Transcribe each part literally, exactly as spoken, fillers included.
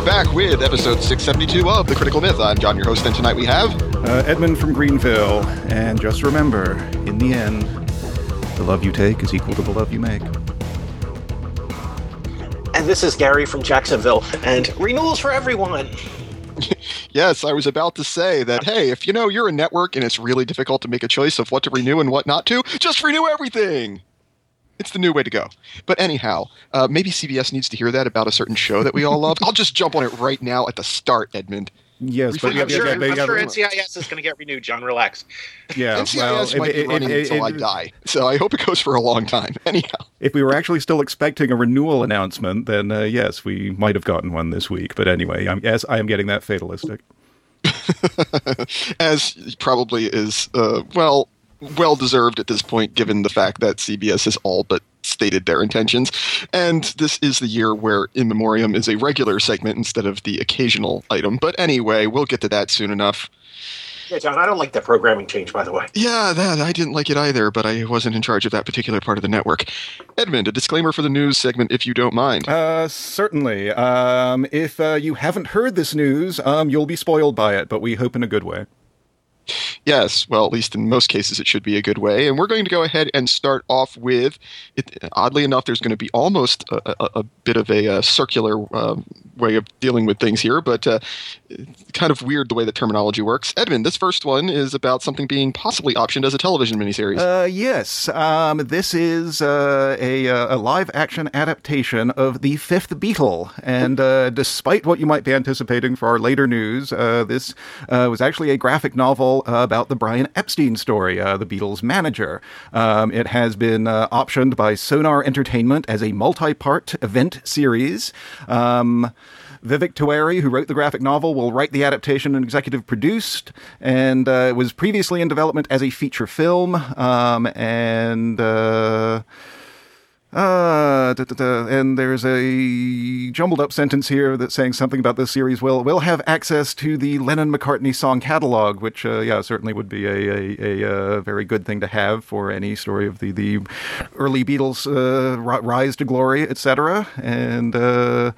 back with episode six seventy-two of The Critical Myth. I'm John, your host, and tonight we have... Uh, Edmund from Greenville. And just remember, in the end, the love you take is equal to the love you make. And this is Gary from Jacksonville, and renewals for everyone. Yes, I was about to say that, hey, if you know you're a network and it's really difficult to make a choice of what to renew and what not to, just renew everything! It's the new way to go. But anyhow, uh, maybe C B S needs to hear that about a certain show that we all love. I'll just jump on it right now at the start, Edmund. Yes, but I'm, yeah, sure, yeah, I'm yeah, sure yeah, N C I S is going to get renewed, John. Relax. Yeah, N C I S well, might it, be running it, until it, I die, so I hope it goes for a long time. Anyhow. If we were actually still expecting a renewal announcement, then uh, yes, we might have gotten one this week. But anyway, I'm, yes, I am getting that fatalistic. As probably is, uh, well, well-deserved at this point, given the fact that C B S has all but stated their intentions. And this is the year where In Memoriam is a regular segment instead of the occasional item. But anyway, we'll get to that soon enough. Yeah, John, I don't like that programming change, by the way. Yeah, that I didn't like it either, but I wasn't in charge of that particular part of the network. Edmund, a disclaimer for the news segment, if you don't mind. Uh, certainly. Um, if uh, you haven't heard this news, um, you'll be spoiled by it, but we hope in a good way. Yes, well, at least in most cases, it should be a good way. And we're going to go ahead and start off with, it, oddly enough, there's going to be almost a, a, a bit of a, a circular uh, way of dealing with things here, but uh, kind of weird the way the terminology works. Edmund, this first one is about something being possibly optioned as a television miniseries. Uh, yes. Um, this is uh, a, a live-action adaptation of The Fifth Beatle. And uh, despite what you might be anticipating for our later news, uh, this uh, was actually a graphic novel Uh, about the Brian Epstein story, uh, the Beatles' manager. Um, it has been uh, optioned by Sonar Entertainment as a multi-part event series. Um, Vivek Tiwari, who wrote the graphic novel, will write the adaptation and executive produced, and uh, it was previously in development as a feature film, um, and... Uh, Uh, da, da, da, and there's a jumbled up sentence here that's saying something about this series will will have access to the Lennon-McCartney song catalog, which, uh, yeah, certainly would be a, a, a, a very good thing to have for any story of the, the early Beatles' uh, rise to glory, et cetera. And, uh,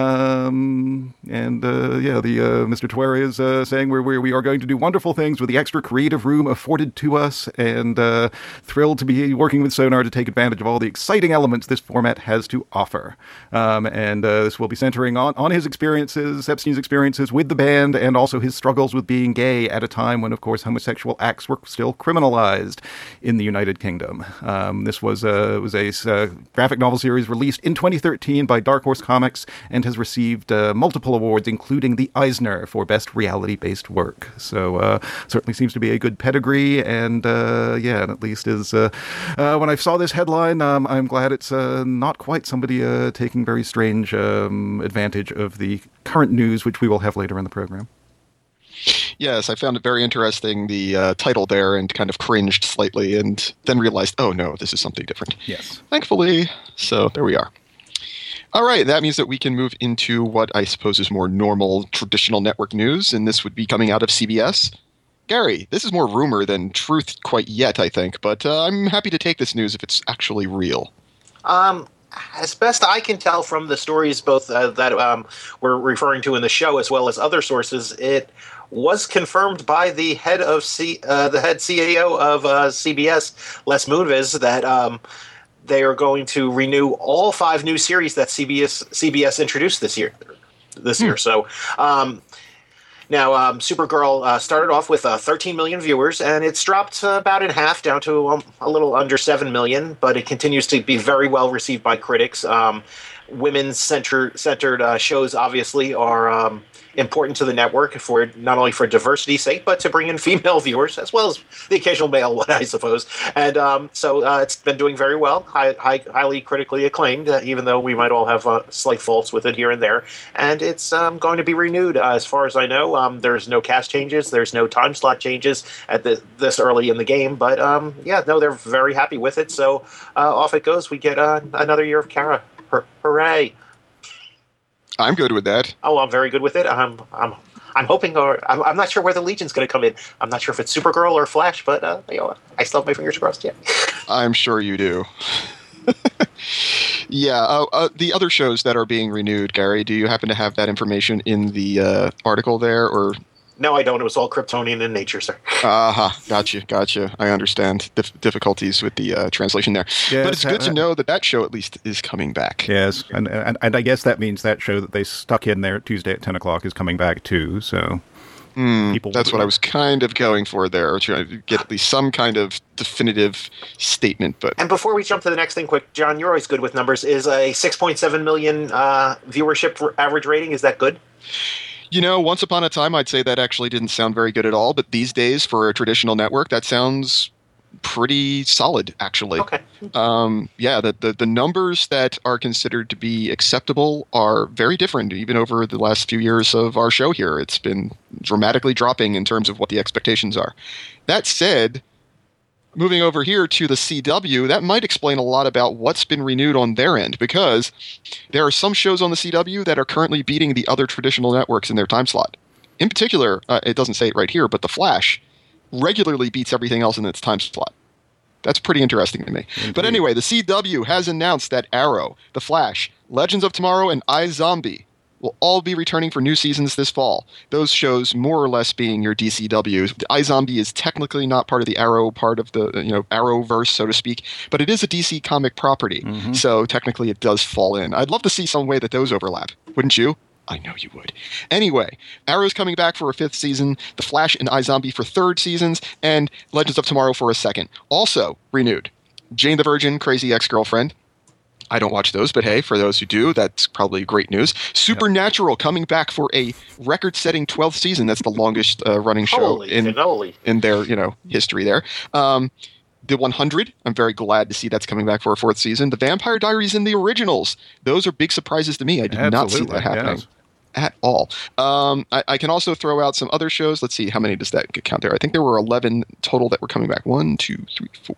um, and uh, yeah, the uh, Mister Tiwari is uh, saying we're, we're, we are going to do wonderful things with the extra creative room afforded to us, and uh, thrilled to be working with Sonar to take advantage of all the exciting elements this format has to offer. Um, and uh, this will be centering on, on his experiences, Epstein's experiences with the band, and also his struggles with being gay at a time when, of course, homosexual acts were still criminalized in the United Kingdom. Um, this was, uh, was a uh, graphic novel series released in twenty thirteen by Dark Horse Comics and has received uh, multiple awards, including the Eisner for Best Reality-Based Work. So uh, certainly seems to be a good pedigree, and uh, yeah, and at least is uh, uh, when I saw this headline, um, I'm glad it's uh, not quite somebody uh, taking very strange um, advantage of the current news, which we will have later in the program. Yes, I found it very interesting, the uh, title there, and kind of cringed slightly, and then realized, oh no, this is something different. Yes. Thankfully. So there we are. All right, that means that we can move into what I suppose is more normal, traditional network news, and this would be coming out of C B S. Gary, this is more rumor than truth quite yet, I think, but uh, I'm happy to take this news if it's actually real. Um, as best I can tell from the stories both uh, that um, we're referring to in the show as well as other sources, it was confirmed by the head of C, uh, the head C A O of uh, C B S, Les Moonves, that um, they are going to renew all five new series that C B S C B S introduced this year. This hmm. year, so. Um, Now, um, Supergirl uh, started off with uh, thirteen million viewers, and it's dropped uh, about in half, down to um, a little under seven million, but it continues to be very well received by critics. Um, women's-centered centered, uh, shows, obviously, are um, important to the network, for not only for diversity's sake, but to bring in female viewers, as well as the occasional male one, I suppose. And um, so uh, it's been doing very well, high, high, highly critically acclaimed, uh, even though we might all have uh, slight faults with it here and there. And it's um, going to be renewed, uh, as far as I know. Um, there's no cast changes, there's no time slot changes at the, this early in the game. But um, yeah, no, they're very happy with it. So uh, off it goes. We get uh, another year of Kara. Hooray! I'm good with that. Oh, I'm very good with it. I'm, I'm, I'm hoping, or I'm, I'm not sure where the Legion's going to come in. I'm not sure if it's Supergirl or Flash, but uh, you know, I still have my fingers crossed. Yeah. I'm sure you do. Yeah, uh, uh, the other shows that are being renewed, Gary, do you happen to have that information in the uh, article there, or? No, I don't. It was all Kryptonian in nature, sir. Aha, uh-huh. Gotcha, gotcha. I understand Dif- difficulties with the uh, translation there. Yes, but it's good to know that that show at least is coming back. Yes, and, and and I guess that means that show that they stuck in there Tuesday at ten o'clock is coming back too, so... Mm, people that's what I was kind of going for there, trying to get at least some kind of definitive statement. But And before we jump to the next thing, quick, John, you're always good with numbers. Is a six point seven million uh, viewership average rating, is that good? You know, once upon a time, I'd say that actually didn't sound very good at all. But these days, for a traditional network, that sounds pretty solid, actually. Okay. Um, yeah, the, the, the numbers that are considered to be acceptable are very different, even over the last few years of our show here. It's been dramatically dropping in terms of what the expectations are. That said, moving over here to the C W, that might explain a lot about what's been renewed on their end, because there are some shows on the C W that are currently beating the other traditional networks in their time slot. In particular, uh, it doesn't say it right here, but The Flash regularly beats everything else in its time slot. That's pretty interesting to me. Indeed. But anyway, the C W has announced that Arrow, The Flash, Legends of Tomorrow, and iZombie will all be returning for new seasons this fall. Those shows more or less being your D C Ws. iZombie is technically not part of the Arrow part of the, you know, Arrowverse, so to speak, but it is a D C comic property. Mm-hmm. So technically it does fall in. I'd love to see some way that those overlap. Wouldn't you? I know you would. Anyway, Arrow's coming back for a fifth season, The Flash and iZombie for third seasons, and Legends of Tomorrow for a second. Also renewed, Jane the Virgin, Crazy Ex-Girlfriend. I don't watch those, but hey, for those who do, that's probably great news. Supernatural yep. coming back for a record-setting twelfth season. That's the longest uh, running show holy in, cannoli. in their, you know, history there. Um, The one hundred, I'm very glad to see that's coming back for a fourth season. The Vampire Diaries and the Originals. Those are big surprises to me. I did Absolutely, not see that happening. Yes. At all. Um, I, I can also throw out some other shows. Let's see, how many does that count there? I think there were eleven total that were coming back. One, two, three, four,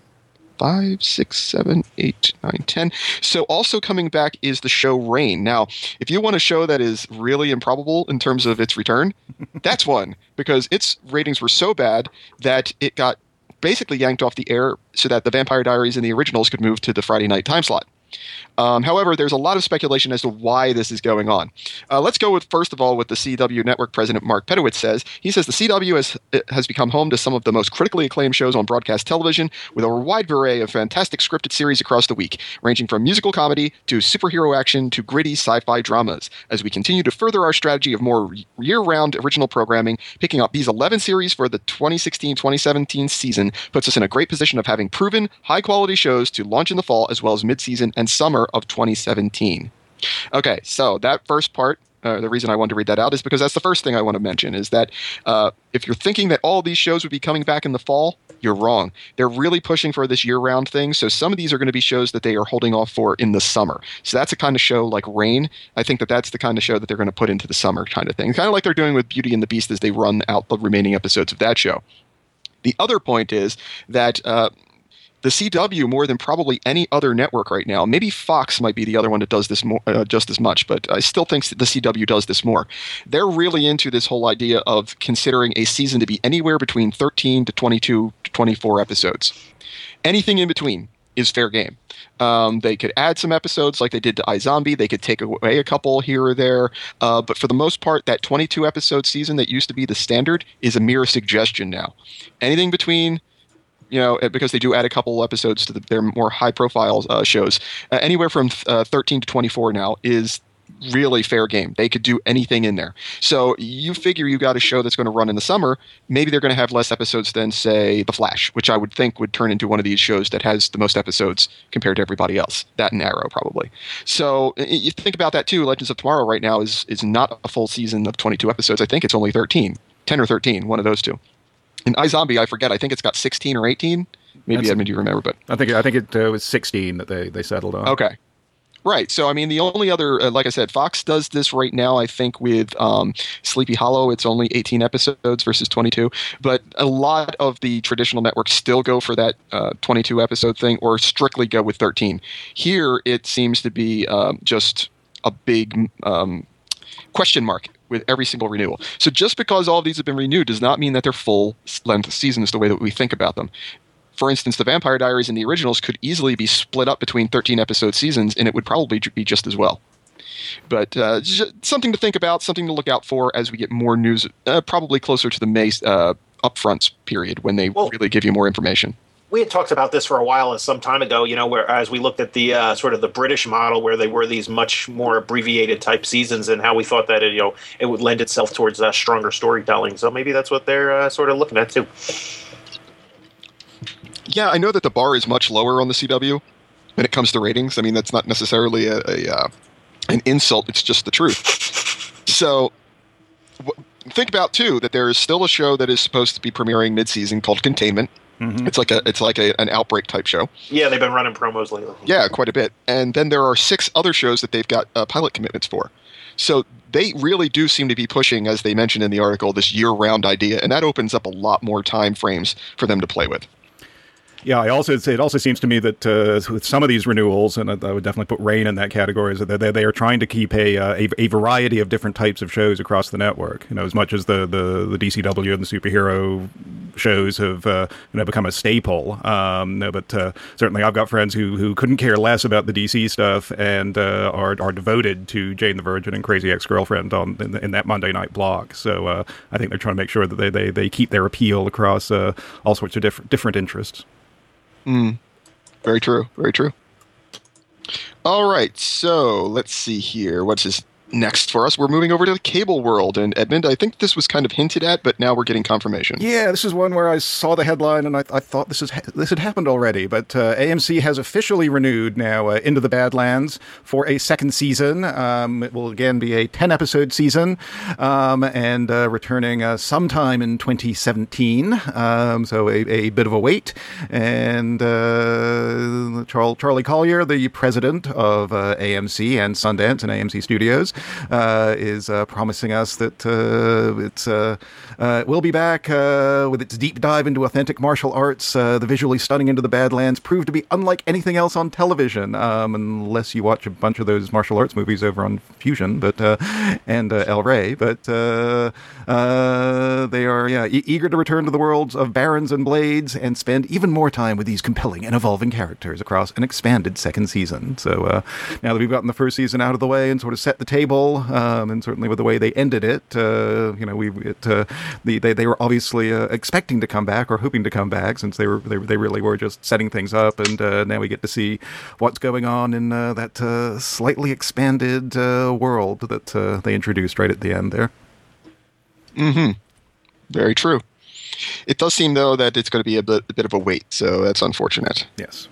five, six, seven, eight, nine, ten. So also coming back is the show Rain. Now, if you want a show that is really improbable in terms of its return, that's one, because its ratings were so bad that it got basically yanked off the air so that the Vampire Diaries and the Originals could move to the Friday night time slot. Um, however, there's a lot of speculation as to why this is going on. Uh, let's go with, first of all, what the C W Network president Mark Pedowitz says. He says the C W has, has become home to some of the most critically acclaimed shows on broadcast television, with a wide array of fantastic scripted series across the week, ranging from musical comedy to superhero action to gritty sci-fi dramas. As we continue to further our strategy of more year-round original programming, picking up these eleven series for the twenty sixteen twenty seventeen season puts us in a great position of having proven, high-quality shows to launch in the fall as well as mid-season and summer of twenty seventeen. Okay, so that first part, uh, the reason I wanted to read that out is because that's the first thing I want to mention, is that uh, if you're thinking that all these shows would be coming back in the fall, you're wrong. They're really pushing for this year-round thing, so some of these are going to be shows that they are holding off for in the summer. So that's a kind of show like Rain. I think that that's the kind of show that they're going to put into the summer kind of thing. Kind of like they're doing with Beauty and the Beast as they run out the remaining episodes of that show. The other point is that uh, the C W, more than probably any other network right now, maybe Fox might be the other one that does this more, uh, just as much, but I still think the C W does this more. They're really into this whole idea of considering a season to be anywhere between thirteen to twenty-two to twenty-four episodes. Anything in between is fair game. Um, they could add some episodes like they did to iZombie. They could take away a couple here or there. Uh, but for the most part, that twenty-two episode season that used to be the standard is a mere suggestion now. Anything between, you know, because they do add a couple episodes to the, their more high-profile uh, shows. Uh, anywhere from uh, thirteen to twenty-four now is really fair game. They could do anything in there. So you figure you got a show that's going to run in the summer. Maybe they're going to have less episodes than, say, The Flash, which I would think would turn into one of these shows that has the most episodes compared to everybody else. That and Arrow, probably. So you think about that, too. Legends of Tomorrow right now is is not a full season of twenty-two episodes. I think it's only thirteen. ten or thirteen, one of those two. In iZombie, I forget. I think it's got sixteen or eighteen. Maybe Edmund, you remember, but I think I think it uh, was sixteen that they, they settled on. Okay, right. So I mean, the only other, uh, like I said, Fox does this right now. I think with um, Sleepy Hollow, it's only eighteen episodes versus twenty-two. But a lot of the traditional networks still go for that uh, twenty-two episode thing, or strictly go with thirteen. Here, it seems to be um, just a big um, question mark with every single renewal. So just because all of these have been renewed does not mean that they're full length seasons the way that we think about them. for instance, the Vampire Diaries and the originals could easily be split up between thirteen episode seasons, and it would probably be just as well. But uh, something to think about, something to look out for as we get more news, uh, probably closer to the May uh, upfronts period when they well, really give you more information. We had talked about this for a while, some time ago, you know, where as we looked at the uh, sort of the British model where they were these much more abbreviated type seasons and how we thought that, it, you know, it would lend itself towards uh, stronger storytelling. So maybe that's what they're uh, sort of looking at, too. Yeah, I know that the bar is much lower on the C W when it comes to ratings. I mean, that's not necessarily a, a uh, an insult. It's just the truth. So w- think about, too, that there is still a show that is supposed to be premiering mid-season called Containment. Mm-hmm. It's like a it's like a, an Outbreak type show. Yeah, they've been running promos lately. Yeah, quite a bit. And then there are six other shows that they've got uh, pilot commitments for. So they really do seem to be pushing, as they mentioned in the article, this year-round idea, and that opens up a lot more time frames for them to play with. Yeah, I also it also seems to me that uh, with some of these renewals, and I would definitely put Reign in that category, is that they, they are trying to keep a, uh, a a variety of different types of shows across the network. You know, as much as the the, the D C W and the superhero shows have uh, you know become a staple. Um, no, but uh, certainly I've got friends who who couldn't care less about the D C stuff and uh, are are devoted to Jane the Virgin and Crazy Ex-Girlfriend on in, in that Monday night block. So uh, I think they're trying to make sure that they they, they keep their appeal across uh, all sorts of different different interests. Mm. Very true. Very true. All right. So let's see here. What's his next for us? We're moving over to the cable world. And Edmund, I think this was kind of hinted at, but now we're getting confirmation. Yeah, this is one where I saw the headline and I, I thought this is this had happened already. But uh, A M C has officially renewed now uh, Into the Badlands for a second season. Um, it will again be a ten-episode season um, and uh, returning uh, sometime in twenty seventeen. Um, so a, a bit of a wait. And uh, Charles, Charlie Collier, the president of uh, A M C and Sundance and A M C Studios, Uh, is uh, promising us that uh, it's uh, uh, will be back uh, with its deep dive into authentic martial arts. Uh, the visually stunning Into the Badlands proved to be unlike anything else on television, um, unless you watch a bunch of those martial arts movies over on Fusion, but uh, and uh, El Rey. But uh, uh, they are yeah e- eager to return to the worlds of Barons and Blades and spend even more time with these compelling and evolving characters across an expanded second season. So uh, now that we've gotten the first season out of the way and sort of set the table. Um, and certainly with the way they ended it, uh, you know, we it, uh, the, they they were obviously uh, expecting to come back or hoping to come back, since they were they, they really were just setting things up, and uh, now we get to see what's going on in uh, that uh, slightly expanded uh, world that uh, they introduced right at the end there. Mm-hmm. Very true. It does seem though that it's going to be a bit, a bit of a wait, so that's unfortunate. Yes.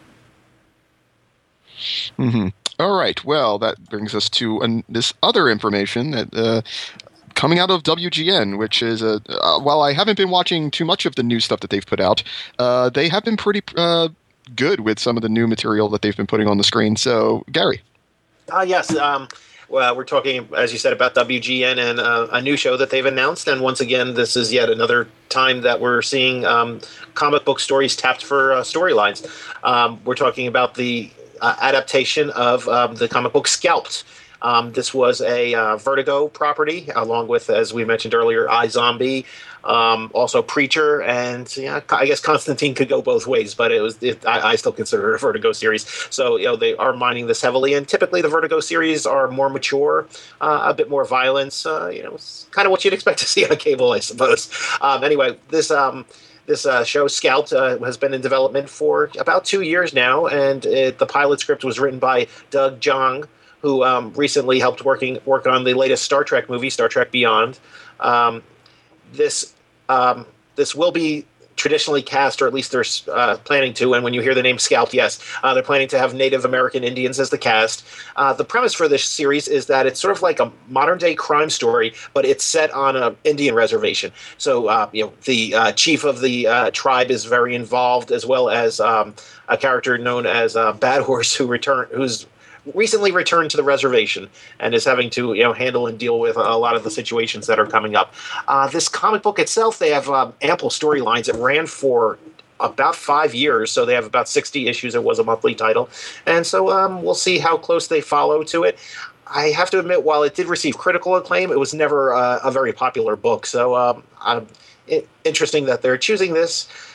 Mm-hmm. All right. Well, that brings us to an, this other information that uh, coming out of W G N, which is a uh, while I haven't been watching too much of the new stuff that they've put out, uh, they have been pretty uh, good with some of the new material that they've been putting on the screen. So, Gary. Uh, yes. Um, well, we're talking, as you said, about W G N and uh, a new show that they've announced. And once again, this is yet another time that we're seeing um, comic book stories tapped for uh, storylines. Um, we're talking about the Uh, adaptation of um, the comic book Scalped. Um, this was a uh, Vertigo property, along with, as we mentioned earlier, iZombie, um, also Preacher, and yeah, I guess Constantine could go both ways, but it was it, I, I still consider it a Vertigo series. So you know they are mining this heavily, and typically the Vertigo series are more mature, uh, a bit more violence. Uh, you know, it's kind of what you'd expect to see on cable, I suppose. Um, anyway, this. Um, This uh, show, Scalped, uh, has been in development for about two years now, and it, the pilot script was written by Doug Jung, who um, recently helped working work on the latest Star Trek movie, Star Trek Beyond. Um, this um, this will be traditionally cast, or at least they're uh, planning to, and when you hear the name Scalped, yes, uh, they're planning to have Native American Indians as the cast. Uh, the premise for this series is that it's sort of like a modern-day crime story, but it's set on an Indian reservation. So, uh, you know, the uh, chief of the uh, tribe is very involved, as well as um, a character known as uh, Bad Horse, who return, who's recently returned to the reservation and is having to, you know, handle and deal with a lot of the situations that are coming up. Uh, this comic book itself, they have um, ample storylines. It ran for about five years, so they have about sixty issues. It was a monthly title. And so um, we'll see how close they follow to it. I have to admit, while it did receive critical acclaim, it was never uh, a very popular book. So um, I'm, it, interesting that they're choosing this.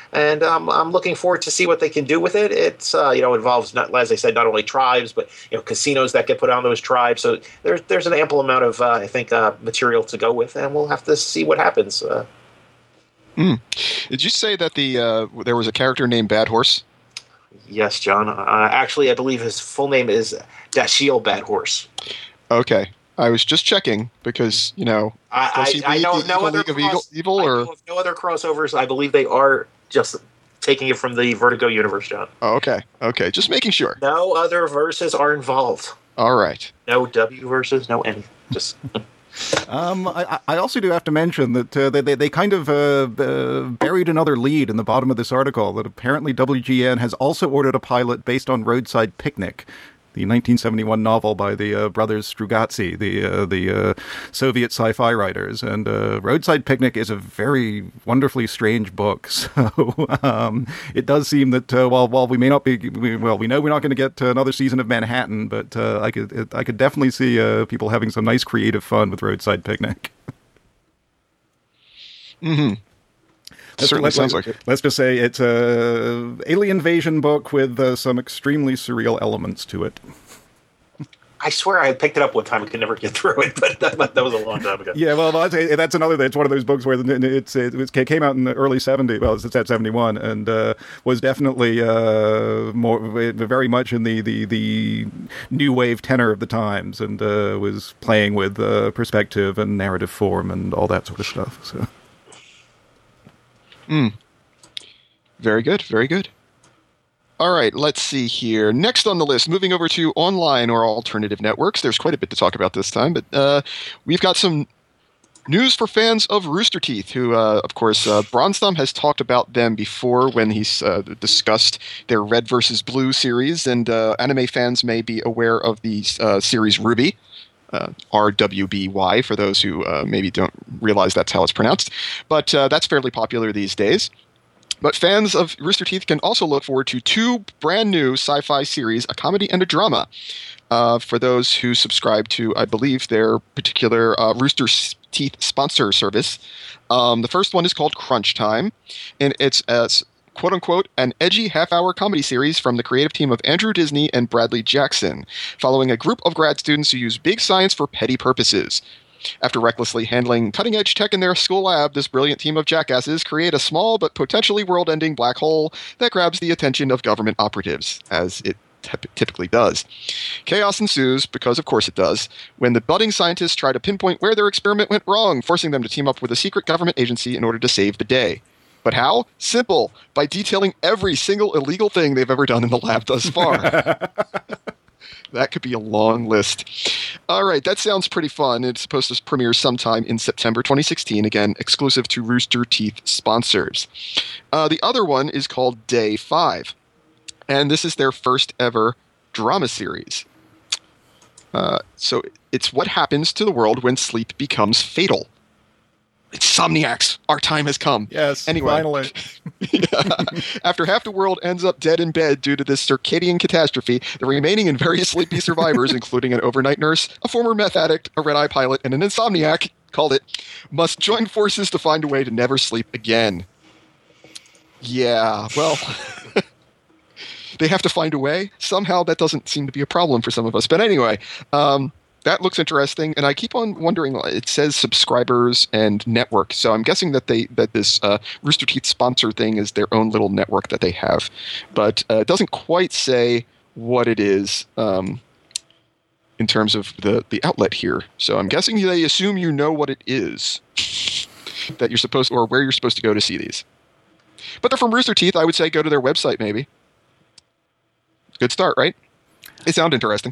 and um, I'm looking forward to see what they can do with it. It's uh, you know involves not, as I said, not only tribes but you know casinos that get put on those tribes. So there's there's an ample amount of uh, I think uh, material to go with, and we'll have to see what happens. Uh, mm. Did you say that the uh, there was a character named Bad Horse? Yes, John. Uh, actually, I believe his full name is Dashiell Bad Horse. Okay. I was just checking because, you know, I, I, I know no other League of cross, Evil, or? I know of no other crossovers. I believe they are just taking it from the Vertigo universe, John. Oh, okay. Okay. Just making sure. No other verses are involved. All right. No W verses, no anything. Just... Um, I, I also do have to mention that uh, they, they they kind of uh, uh, buried another lead in the bottom of this article, that apparently W G N has also ordered a pilot based on Roadside Picnic, the nineteen seventy-one novel by the uh, brothers Strugatsky, the uh, the uh, Soviet sci-fi writers. And uh, Roadside Picnic is a very wonderfully strange book. So um, it does seem that uh, while while we may not be we, well, we know we're not going to get another season of Manhattan, but uh, I could it, I could definitely see uh, people having some nice creative fun with Roadside Picnic. Mm-hmm. Let's, Certainly let, sounds let, like it. Let's just say it's a alien invasion book with uh, some extremely surreal elements to it. I swear I picked it up one time and could never get through it, but that, that was a long time ago. Yeah, well, that's, that's another. It's one of those books where it's it, was, it came out in the early seventies. Well, it's at seventy-one, and uh, was definitely uh, more very much in the, the, the new wave tenor of the times, and uh, was playing with uh, perspective and narrative form and all that sort of stuff. So. Mm. Very good, very good. All right, let's see here. Next on the list, moving over to online or alternative networks. There's quite a bit to talk about this time, but uh, we've got some news for fans of Rooster Teeth, who, uh, of course, uh, Bronstam has talked about them before when he's uh, discussed their Red versus Blue series, and uh, anime fans may be aware of the uh, series RWBY. Uh, R W B Y, for those who uh, maybe don't realize that's how it's pronounced. But uh, that's fairly popular these days. But fans of Rooster Teeth can also look forward to two brand new sci-fi series, a comedy and a drama, uh, for those who subscribe to, I believe, their particular uh, Rooster Teeth sponsor service. Um, the first one is called Crunch Time, and it's as quote-unquote, an edgy half-hour comedy series from the creative team of Andrew Disney and Bradley Jackson, following a group of grad students who use big science for petty purposes. After recklessly handling cutting-edge tech in their school lab, this brilliant team of jackasses create a small but potentially world-ending black hole that grabs the attention of government operatives, as it t- typically does. Chaos ensues, because of course it does, when the budding scientists try to pinpoint where their experiment went wrong, forcing them to team up with a secret government agency in order to save the day. But how? Simple. By detailing every single illegal thing they've ever done in the lab thus far. That could be a long list. All right, that sounds pretty fun. It's supposed to premiere sometime in September twenty sixteen, again, exclusive to Rooster Teeth sponsors. Uh, the other one is called Day five, and this is their first ever drama series. Uh, so it's what happens to the world when sleep becomes fatal. Insomniacs, our time has come. Yes, anyway, finally. Yeah. After half the world ends up dead in bed due to this circadian catastrophe, the remaining and very sleepy survivors, including an overnight nurse, a former meth addict, a red-eye pilot, and an insomniac, called it, must join forces to find a way to never sleep again. Yeah, well, they have to find a way. Somehow that doesn't seem to be a problem for some of us. But anyway, um... that looks interesting, and I keep on wondering. It says subscribers and network, so I'm guessing that they that this uh, Rooster Teeth sponsor thing is their own little network that they have, but uh, it doesn't quite say what it is um, in terms of the the outlet here. So I'm guessing they assume you know what it is that you're supposed or where you're supposed to go to see these. But they're from Rooster Teeth. I would say go to their website, maybe. Good start, right? They sound interesting.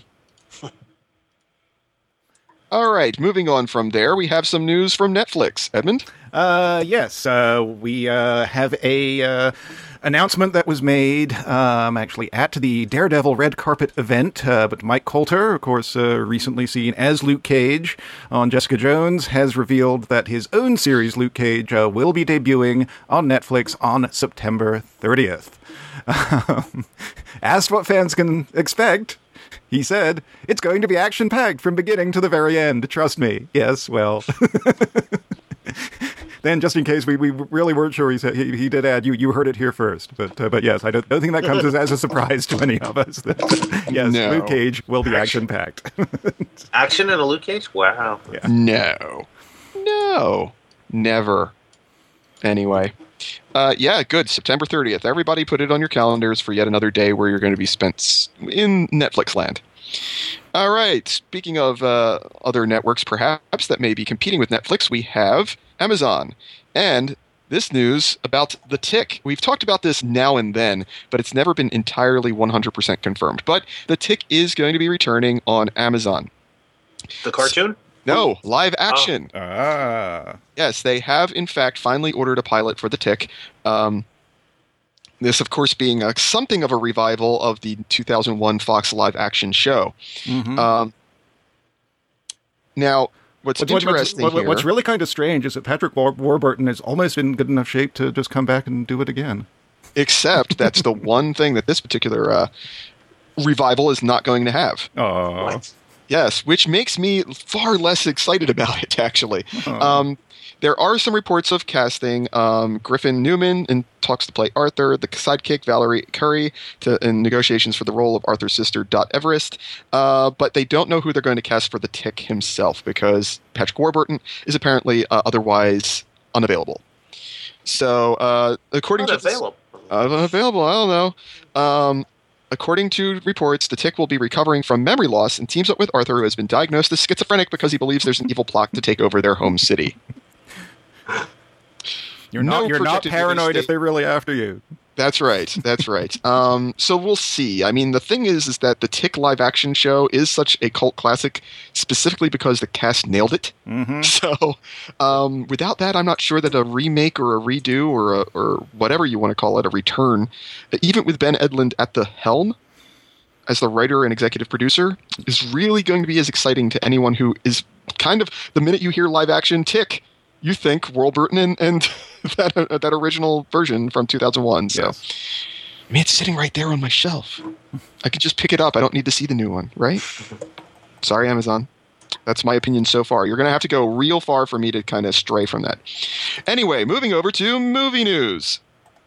All right, moving on from there, we have some news from Netflix. Edmund? Uh, yes, uh, we uh, have a uh, announcement that was made um, actually at the Daredevil Red Carpet event, uh, but Mike Colter, of course, uh, recently seen as Luke Cage on Jessica Jones, has revealed that his own series, Luke Cage, uh, will be debuting on Netflix on September thirtieth. Um, asked what fans can expect, he said, "It's going to be action-packed from beginning to the very end. Trust me." Yes, well, then, just in case we, we really weren't sure, he said he, he did add, you you heard it here first. But uh, but yes, I don't, don't think that comes as, as a surprise to any of us. That, yes, No. Luke Cage will be action packed. Action in a Luke Cage? Wow. Yeah. No. No. Never. Anyway. Uh, yeah, good. September thirtieth. Everybody put it on your calendars for yet another day where you're going to be spent in Netflix land. All right. Speaking of uh, other networks, perhaps, that may be competing with Netflix, we have Amazon. And this news about The Tick. We've talked about this now and then, but it's never been entirely one hundred percent confirmed. But The Tick is going to be returning on Amazon. The cartoon? No, live action. Oh. Ah. Yes, they have, in fact, finally ordered a pilot for The Tick. Um, this, of course, being a, something of a revival of the two thousand one Fox live-action show. Mm-hmm. Um, now, what's What- what- interesting what- what- here... What's really kind of strange is that Patrick War- Warburton is almost in good enough shape to just come back and do it again. Except that's the one thing that this particular uh, revival is not going to have. Oh. What? Yes, which makes me far less excited about it, actually. Um, there are some reports of casting um, Griffin Newman in talks to play Arthur, the sidekick Valerie Curry to, in negotiations for the role of Arthur's sister Dot Everest, uh, but they don't know who they're going to cast for the Tick himself because Patrick Warburton is apparently uh, otherwise unavailable. So, uh, according Not to this- available. unavailable, I don't know. Um, According to reports, the Tick will be recovering from memory loss and teams up with Arthur, who has been diagnosed as schizophrenic because he believes there's an evil plot to take over their home city. You're No not you're not projected paranoid release if they're really after you. That's right. That's right. Um, so we'll see. I mean, the thing is, is that the Tick live action show is such a cult classic, specifically because the cast nailed it. Mm-hmm. So um, without that, I'm not sure that a remake or a redo or a, or whatever you want to call it, a return, even with Ben Edlund at the helm as the writer and executive producer, is really going to be as exciting to anyone who is kind of, the minute you hear live action Tick, you think Warburton and, and that uh, that original version from two thousand one. So, Yes. I mean, it's sitting right there on my shelf. I could just pick it up. I don't need to see the new one, right? Sorry, Amazon. That's my opinion so far. You're going to have to go real far for me to kind of stray from that. Anyway, moving over to movie news.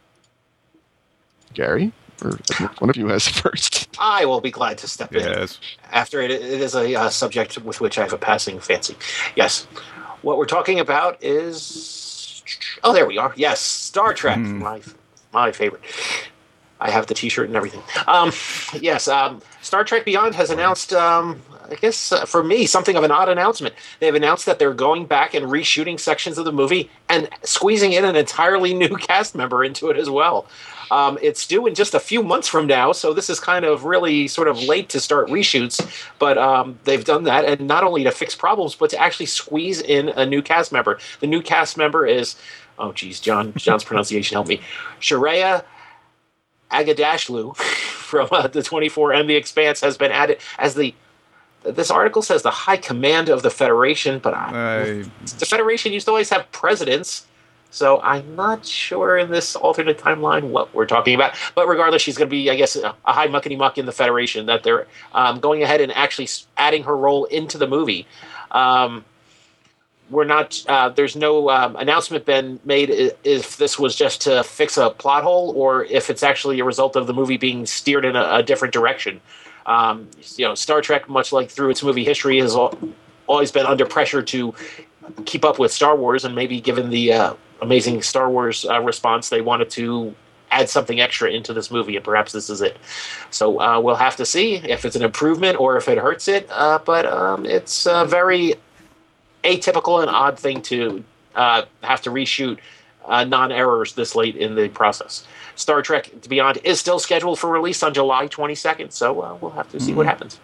Gary, or one of you has first. I will be glad to step in. Yes. After it, it is a uh, subject with which I have a passing fancy. Yes. What we're talking about is... Oh, there we are. Yes, Star Trek. Mm. My my favorite. I have the T-shirt and everything. Um, yes, um, Star Trek Beyond has announced, um, I guess, uh, for me, something of an odd announcement. They've announced that they're going back and reshooting sections of the movie and squeezing in an entirely new cast member into it as well. Um, it's due in just a few months from now, so this is kind of really sort of late to start reshoots. But um, they've done that, and not only to fix problems, but to actually squeeze in a new cast member. The new cast member is, oh geez, John, John's pronunciation help me, Shareya Agadashlu from uh, the twenty-four and The Expanse has been added as the. This article says the High Command of the Federation, but I, I, the Federation used to always have presidents. So I'm not sure in this alternate timeline what we're talking about. But regardless, she's going to be, I guess, a high muckety-muck in the Federation, that they're um, going ahead and actually adding her role into the movie. Um, we're not, uh, there's no um, announcement been made if this was just to fix a plot hole or if it's actually a result of the movie being steered in a, a different direction. Um, you know, Star Trek, much like through its movie history, has always been under pressure to keep up with Star Wars, and maybe given the uh, amazing Star Wars uh, response, they wanted to add something extra into this movie, and perhaps this is it. So uh, we'll have to see if it's an improvement or if it hurts it, uh, but um, it's a very atypical and odd thing to uh, have to reshoot uh, non-errors this late in the process. Star Trek Beyond is still scheduled for release on July twenty-second, so uh, we'll have to see mm-hmm. what happens.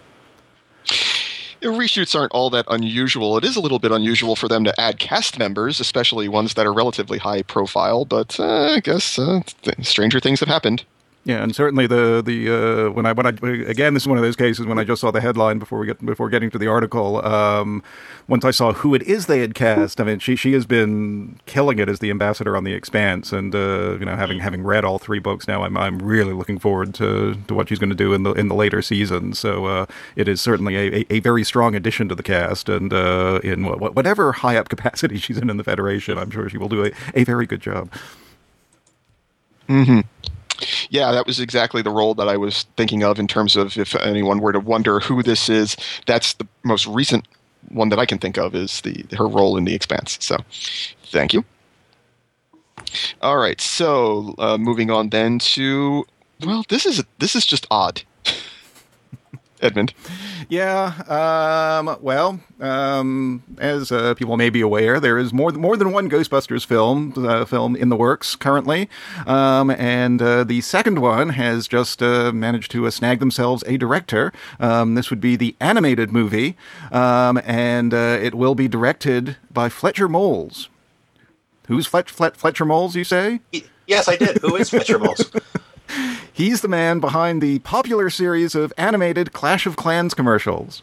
Reshoots aren't all that unusual. It is a little bit unusual for them to add cast members, especially ones that are relatively high profile, but uh, I guess uh, th- stranger things have happened. Yeah, and certainly the the uh, when I when I again this is one of those cases when I just saw the headline before we get before getting to the article. Um, once I saw who it is they had cast, I mean she she has been killing it as the ambassador on The Expanse, and uh, you know having having read all three books now, I'm I'm really looking forward to, to what she's going to do in the in the later seasons. So uh, it is certainly a, a, a very strong addition to the cast, and uh, in whatever high up capacity she's in in the Federation, I'm sure she will do a, a very good job. Mm-hmm. Yeah, that was exactly the role that I was thinking of in terms of if anyone were to wonder who this is. That's the most recent one that I can think of is the her role in The Expanse. So, thank you. All right, so uh, moving on then to well, this is this is just odd. Edmund. Yeah, um, well, um, as uh, people may be aware, there is more, more than one Ghostbusters film uh, film in the works currently, um, and uh, the second one has just uh, managed to uh, snag themselves a director. Um, this would be the animated movie, um, and uh, it will be directed by Fletcher Moles. Who's Fletch, Flet, Fletcher Moles, you say? Yes, I did. Who is Fletcher Moles? He's the man behind the popular series of animated Clash of Clans commercials.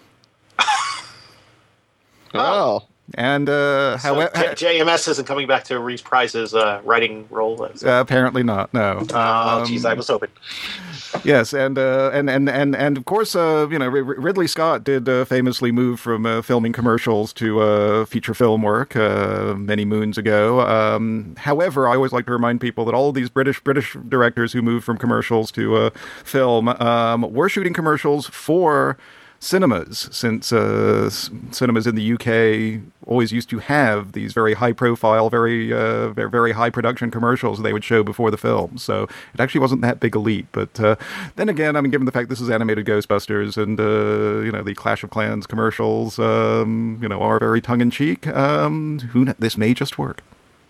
Oh. And, uh, so however... J- J M S isn't coming back to reprise his uh, writing role? As, uh, apparently not, no. Oh, jeez, um, I was hoping. Yes, and, uh, and, and, and, and of course, uh, you know, R- Ridley Scott did uh, famously move from uh, filming commercials to uh, feature film work uh, many moons ago. Um, however, I always like to remind people that all of these British British directors who moved from commercials to uh, film um, were shooting commercials for cinemas, since uh, cinemas in the U K always used to have these very high-profile, very, uh, very, very high-production commercials they would show before the film. So it actually wasn't that big a leap. But uh, then again, I mean, given the fact this is animated Ghostbusters, and uh, you know the Clash of Clans commercials, um, you know, are very tongue-in-cheek. Um, who kn- this may just work.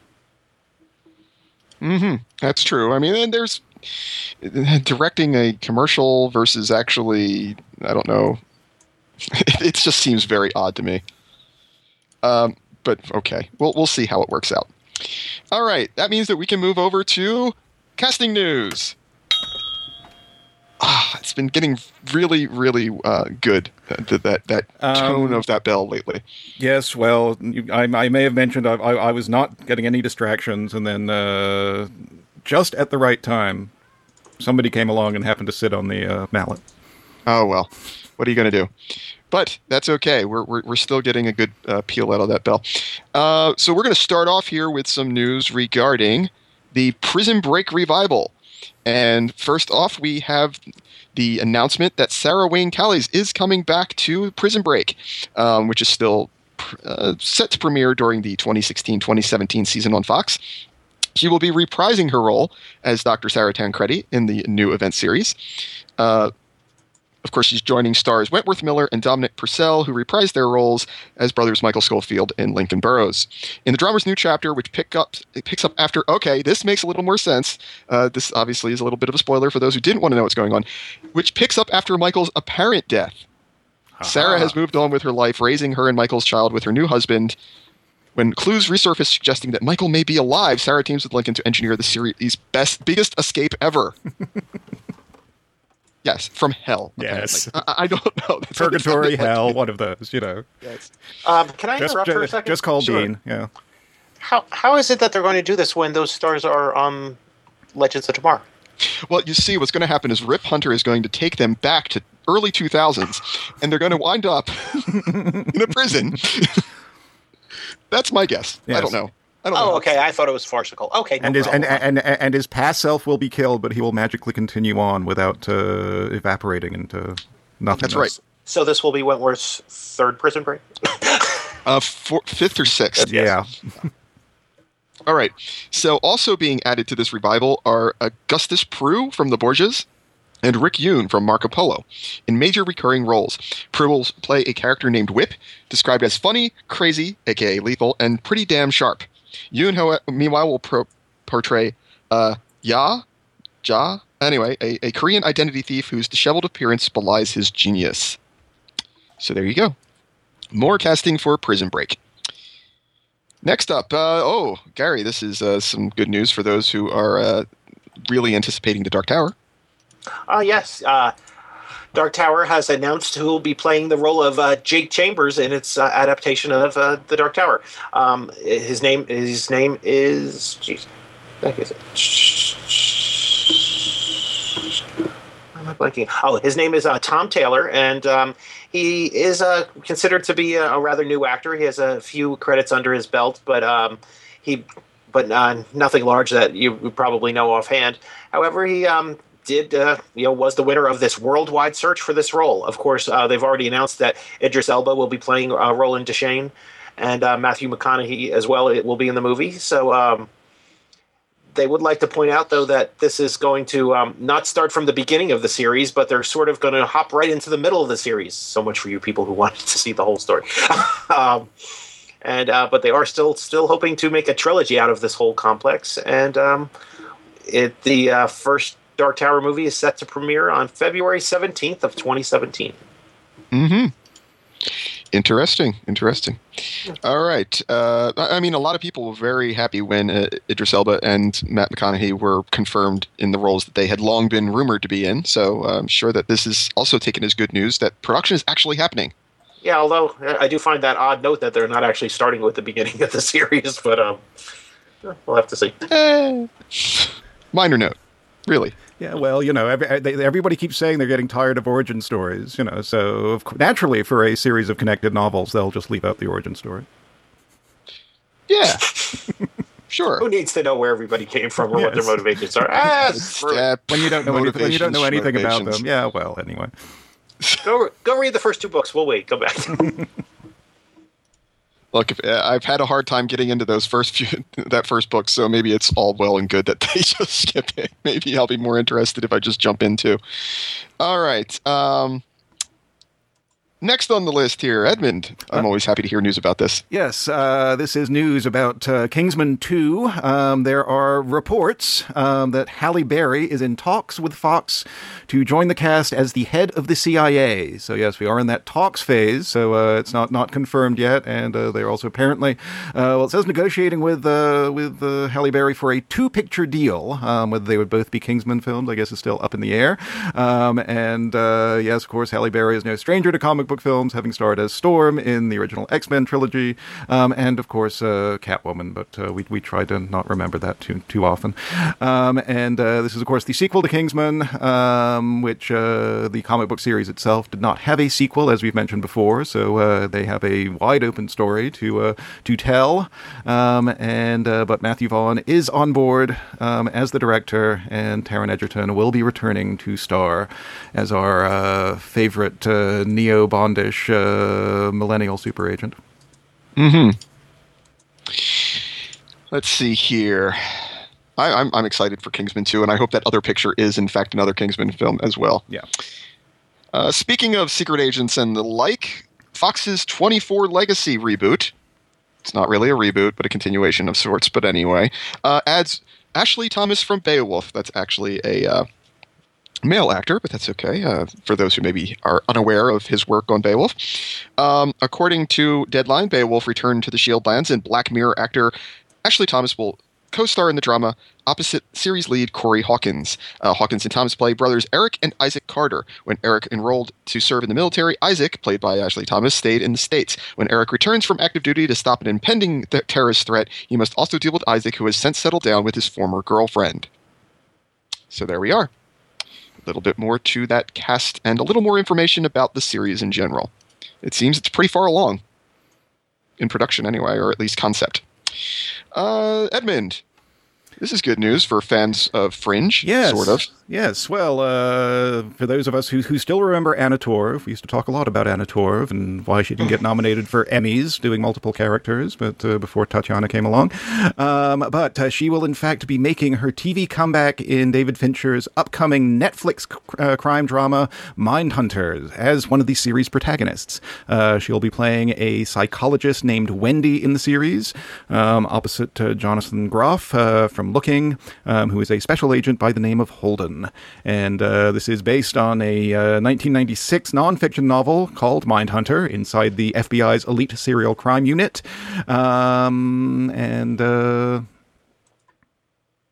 Mm-hmm. That's true. I mean, and there's directing a commercial versus actually, I don't know. It just seems very odd to me. Um, but okay, we'll we'll see how it works out. All right, that means that we can move over to casting news. Ah, it's been getting really, really uh, good. That that that um, tone of that bell lately. Yes, well, you, I, I may have mentioned I, I, I was not getting any distractions, and then uh, just at the right time, somebody came along and happened to sit on the uh, mallet. Oh well. What are you going to do? But that's okay. We're we're, we're still getting a good uh, peel out of that bell. Uh, so we're going to start off here with some news regarding the Prison Break revival. And first off, we have the announcement that Sarah Wayne Callies is coming back to Prison Break, um, which is still uh, set to premiere during the twenty sixteen twenty seventeen season on Fox. She will be reprising her role as Doctor Sarah Tancredi in the new event series. Uh, Of course, she's joining stars Wentworth Miller and Dominic Purcell, who reprised their roles as brothers Michael Schofield and Lincoln Burrows. In the drama's new chapter, which pick up, it picks up after, okay, this makes a little more sense. Uh, this obviously is a little bit of a spoiler for those who didn't want to know what's going on, which picks up after Michael's apparent death. Uh-huh. Sarah has moved on with her life, raising her and Michael's child with her new husband. When clues resurface suggesting that Michael may be alive, Sarah teams with Lincoln to engineer the series' best, biggest escape ever. Yes, from hell. Yes. I, I don't know. That's Purgatory, hell, one of those, you know. Yes. Um, can I Just, interrupt just, for a second? just call Sure. Dean, yeah. How How is it that they're going to do this when those stars are on Legends of Tomorrow? Well, you see, what's going to happen is Rip Hunter is going to take them back to early two thousands, and they're going to wind up in a prison. That's my guess. Yes. I don't know. I don't Oh, know. okay. I thought it was farcical. Okay, no And his and, problem. and and his past self will be killed, but he will magically continue on without uh, evaporating into nothing. That's right. So this will be Wentworth's third Prison Break? Uh, four, fifth or sixth. Yeah. All right. So also being added to this revival are Augustus Prue from The Borgias and Rick Yoon from Marco Polo in major recurring roles. Prue will play a character named Whip, described as funny, crazy, aka lethal, and pretty damn sharp. Yoon, however, meanwhile, will pro- portray uh, Ya, Ja, anyway, a, a Korean identity thief whose disheveled appearance belies his genius. So there you go. More casting for Prison Break. Next up, uh, oh, Gary, this is uh, some good news for those who are uh, really anticipating The Dark Tower. Uh, yes. Uh, Dark Tower has announced who will be playing the role of uh, Jake Chambers in its uh, adaptation of uh, The Dark Tower. Um, his name his name is... Jeez. What is it? Why am I blanking? Oh, his name is uh, Tom Taylor, and um, he is uh, considered to be a, a rather new actor. He has a few credits under his belt, but um, he, but uh, nothing large that you would probably know offhand. However, he um, did, uh, you know, was the winner of this worldwide search for this role. Of course, uh, they've already announced that Idris Elba will be playing uh, Roland Deschain, and uh, Matthew McConaughey as well. It will be in the movie. So. Um, They would like to point out, though, that this is going to um, not start from the beginning of the series, but they're sort of going to hop right into the middle of the series. So much for you people who wanted to see the whole story. um, and uh, but they are still still hoping to make a trilogy out of this whole complex. And um, it the uh, first Dark Tower movie is set to premiere on February seventeenth of twenty seventeen. Mm-hmm. Interesting, interesting. All right. Uh, I mean, a lot of people were very happy when uh, Idris Elba and Matt McConaughey were confirmed in the roles that they had long been rumored to be in. So I'm sure that this is also taken as good news that production is actually happening. Yeah, although I do find that odd note that they're not actually starting with the beginning of the series, but um, we'll have to see. Eh, minor note, really. Yeah, well, you know, every, they, everybody keeps saying they're getting tired of origin stories, you know, so of, naturally for a series of connected novels, they'll just leave out the origin story. Yeah, sure. Who needs to know where everybody came from or Yes. what their motivations are? Ah, Step, When you don't know anything, when you don't know anything about motivations. them. Yeah, well, anyway. go go read the first two books. We'll wait. Come back. Look, if, uh, I've had a hard time getting into those first few, that first book, so maybe it's all well and good that they just skip it. Maybe I'll be more interested if I just jump into. All right. Um, next on the list here, Edmund. I'm always happy to hear news about this. Yes, uh, this is news about uh, Kingsman two. Um, there are reports um, that Halle Berry is in talks with Fox to join the cast as the head of the C I A. So yes, we are in that talks phase, so uh, it's not, not confirmed yet, and uh, they're also apparently, uh, well, it says negotiating with uh, with uh, Halle Berry for a two-picture deal. Um, whether they would both be Kingsman films, I guess, is still up in the air. Um, and uh, yes, of course, Halle Berry is no stranger to comic book films, having starred as Storm in the original X-Men trilogy, um, and of course uh, Catwoman, but uh, we we try to not remember that too too often. Um, and uh, this is, of course, the sequel to Kingsman, um, which uh, the comic book series itself did not have a sequel, as we've mentioned before, so uh, they have a wide open story to uh, to tell. Um, and uh, but Matthew Vaughn is on board um, as the director, and Taron Egerton will be returning to star as our uh, favorite uh, neo Bondish uh, millennial super agent. Mm-hmm. Let's see here. I, I'm I'm excited for Kingsman two, and I hope that other picture is in fact another Kingsman film as well. Yeah. Uh, speaking of secret agents and the like, Fox's twenty-four Legacy reboot. It's not really a reboot, but a continuation of sorts. But anyway, uh, adds Ashley Thomas from Beowulf. That's actually a uh, male actor, but that's okay uh, for those who maybe are unaware of his work on Beowulf. Um, according to Deadline, Beowulf returned to the Shieldlands, and Black Mirror actor Ashley Thomas will co-star in the drama opposite series lead Corey Hawkins. Uh, Hawkins and Thomas play brothers Eric and Isaac Carter. When Eric enrolled to serve in the military, Isaac, played by Ashley Thomas, stayed in the States. When Eric returns from active duty to stop an impending th- terrorist threat, he must also deal with Isaac, who has since settled down with his former girlfriend. So there we are. A little bit more to that cast and a little more information about the series in general. It seems it's pretty far along in production anyway, or at least concept. Uh, Edmund, this is good news for fans of Fringe, Yes. sort of. Yes, well, uh, for those of us who, who still remember Anna Torv, we used to talk a lot about Anna Torv and why she didn't get nominated for Emmys doing multiple characters, but uh, before Tatiana came along. Um, but uh, she will, in fact, be making her T V comeback in David Fincher's upcoming Netflix uh, crime drama, Mindhunters, as one of the series protagonists. Uh, she'll be playing a psychologist named Wendy in the series, um, opposite uh, Jonathan Groff uh, from Looking, um, who is a special agent by the name of Holden. And uh, this is based on a uh, nineteen ninety-six nonfiction novel called Mindhunter inside the F B I's elite serial crime unit. Um, and uh,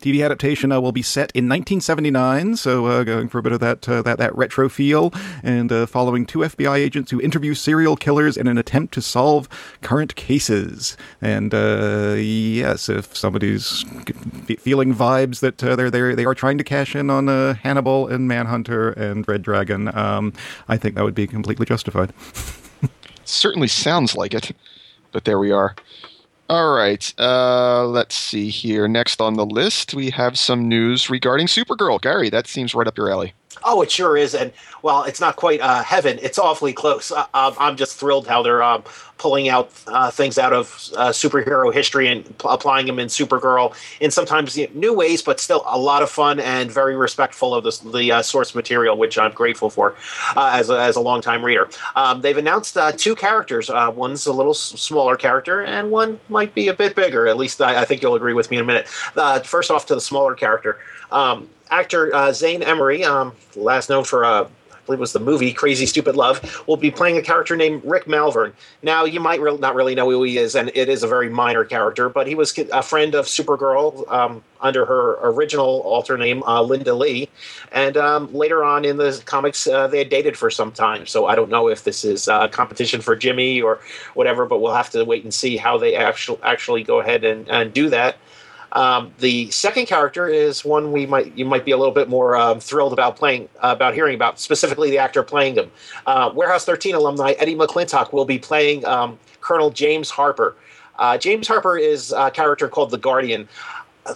T V adaptation uh, will be set in nineteen seventy-nine, so uh, going for a bit of that uh, that, that retro feel, and uh, following two F B I agents who interview serial killers in an attempt to solve current cases. And uh, yes, if somebody's f- feeling vibes that uh, they're, they're, they are trying to cash in on uh, Hannibal and Manhunter and Red Dragon, um, I think that would be completely justified. Certainly sounds like it, but there we are. All right, uh, let's see here. Next on the list, we have some news regarding Supergirl. Gary, that seems right up your alley. Oh, it sure is. And, well, it's not quite uh, heaven. It's awfully close. Uh, I'm just thrilled how they're um, pulling out uh, things out of uh, superhero history and p- applying them in Supergirl in sometimes you know, new ways, but still a lot of fun and very respectful of the, the uh, source material, which I'm grateful for uh, as, a, as a longtime reader. Um, they've announced uh, two characters. Uh, one's a little s- smaller character, and one might be a bit bigger. At least I, I think you'll agree with me in a minute. Uh, first off, to the smaller character. Um, Actor uh, Zane Emery, um, last known for, uh, I believe it was the movie Crazy Stupid Love, will be playing a character named Rick Malvern. Now, you might re- not really know who he is, and it is a very minor character, but he was a friend of Supergirl um, under her original alter name, uh, Linda Lee. And um, later on in the comics, uh, they had dated for some time. So I don't know if this is uh, competition for Jimmy or whatever, but we'll have to wait and see how they actually actually go ahead and, and do that. Um, the second character is one we might you might be a little bit more um, thrilled about playing uh, about hearing about, specifically the actor playing him. Uh, Warehouse thirteen alumni Eddie McClintock will be playing um, Colonel James Harper. Uh, James Harper is a character called the Guardian. Uh,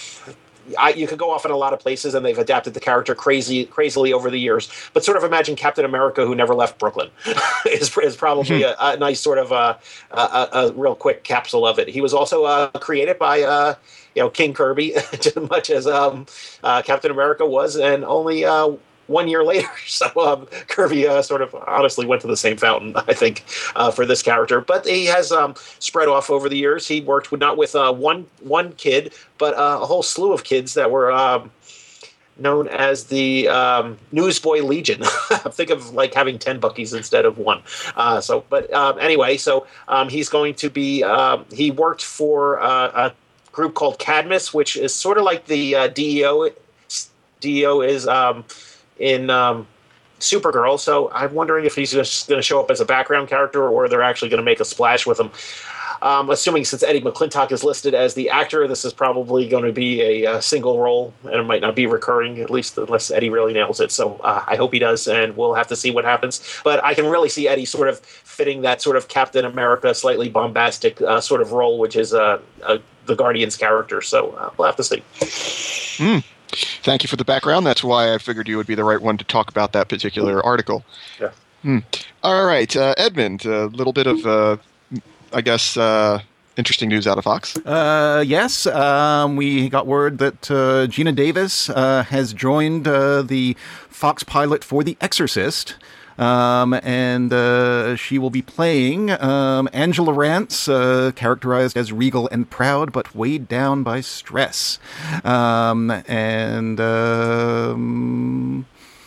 I, you could go off in a lot of places, and they've adapted the character crazy, crazily over the years. But sort of imagine Captain America who never left Brooklyn is, is probably a, a nice sort of uh, a, a, a real quick capsule of it. He was also uh, created by uh, you know King Kirby, just as much as um, uh, Captain America was, and only uh, one year later. So um, Kirby uh, sort of honestly went to the same fountain, I think, uh, for this character. But he has um, spread off over the years. He worked with not with uh, one one kid, but uh, a whole slew of kids that were um, known as the um, Newsboy Legion. Think of like having ten Buckies instead of one. Uh, so, but um, anyway, so um, he's going to be. Uh, he worked for uh, a group called Cadmus, which is sort of like the uh, D E O. D E O is. Um, in um, Supergirl, so I'm wondering if he's just going to show up as a background character or they're actually going to make a splash with him. Um, assuming since Eddie McClintock is listed as the actor, this is probably going to be a, a single role, and it might not be recurring, at least unless Eddie really nails it. So uh, I hope he does, and we'll have to see what happens. But I can really see Eddie sort of fitting that sort of Captain America, slightly bombastic uh, sort of role, which is uh, uh, the Guardian's character. So uh, we'll have to see. Mm. Thank you for the background. That's why I figured you would be the right one to talk about that particular article. Yeah. Hmm. All right, uh, Edmund, a little bit of, uh, I guess, uh, interesting news out of Fox. Uh, yes, um, we got word that uh, Gina Davis uh, has joined uh, the Fox pilot for The Exorcist. Um, and uh, she will be playing um, Angela Rance, uh, characterized as regal and proud, but weighed down by stress. Um, and um,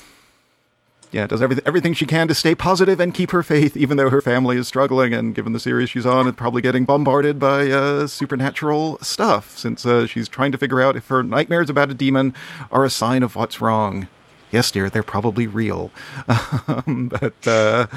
yeah, does everything everything she can to stay positive and keep her faith, even though her family is struggling. And given the series she's on, it's probably getting bombarded by uh, supernatural stuff, since uh, she's trying to figure out if her nightmares about a demon are a sign of what's wrong. Yes, dear, they're probably real. Um, but, uh,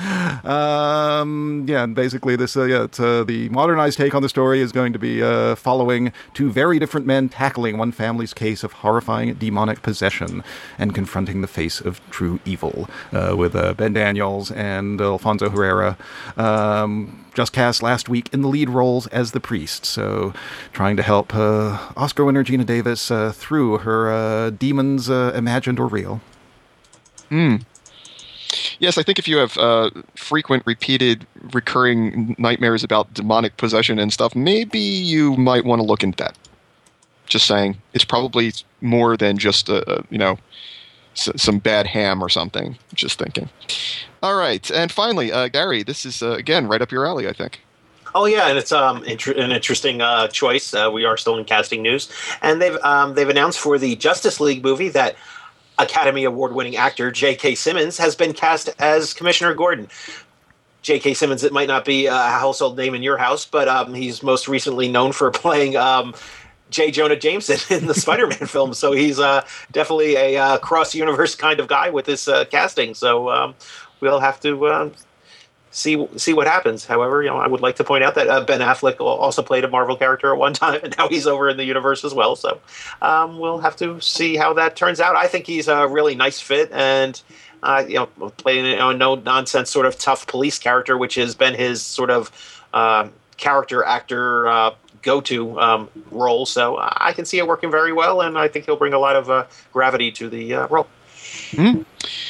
um, yeah, basically this, uh, yeah, it's, uh, the modernized take on the story is going to be uh, following two very different men tackling one family's case of horrifying demonic possession and confronting the face of true evil, uh, with uh, Ben Daniels and Alfonso Herrera, um, just cast last week in the lead roles as the priest. So trying to help uh, Oscar winner Gina Davis uh, through her uh, demons, uh, imagined or real. Hmm. Yes, I think if you have uh, frequent, repeated, recurring nightmares about demonic possession and stuff, maybe you might want to look into that. Just saying. It's probably more than just, a, you know, s- some bad ham or something. Just thinking. All right. And finally, uh, Gary, this is, uh, again, right up your alley, I think. Oh yeah, and it's um inter- an interesting uh, choice. Uh, we are still in casting news, and they've um, they've announced for the Justice League movie that Academy Award-winning actor J K. Simmons has been cast as Commissioner Gordon. J K. Simmons, it might not be a household name in your house, but um, he's most recently known for playing um, J. Jonah Jameson in the Spider-Man film. So he's uh, definitely a uh, cross-universe kind of guy with this uh, casting. So um, we'll have to uh, see see what happens. However, you know, I would like to point out that uh, Ben Affleck also played a Marvel character at one time, and now he's over in the universe as well. So um, we'll have to see how that turns out. I think he's a really nice fit, and uh, you know, playing a you know, no-nonsense sort of tough police character, which has been his sort of uh, character actor uh, go-to um, role. So I can see it working very well, and I think he'll bring a lot of uh, gravity to the uh, role. Mm-hmm.